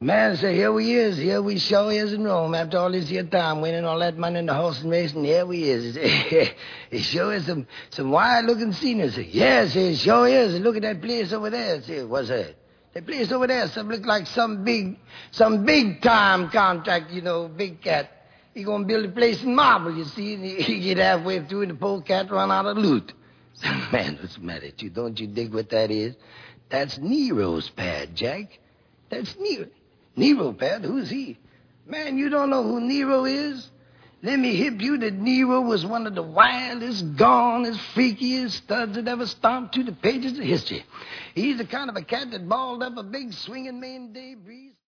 Man, say, here we is. Here we sure is in Rome after all this here time, winning all that money in the horse and race, and here we is. It sure is some wild-looking scenery. Say, yes, it sure is. Look at that place over there. Say, what's that? That place over there, some look like some big-time contract, big cat. He gonna build a place in marble, you see, and he get halfway through and the poor cat run out of loot. Man, what's the matter with you? Don't you dig what that is? That's Nero's pad, Jack. That's Nero. Nero, Pat? Who's he? Man, you don't know who Nero is? Let me hip you that Nero was one of the wildest, gonest, freakiest studs that ever stomped through the pages of history. He's the kind of a cat that balled up a big swinging Maine day breeze.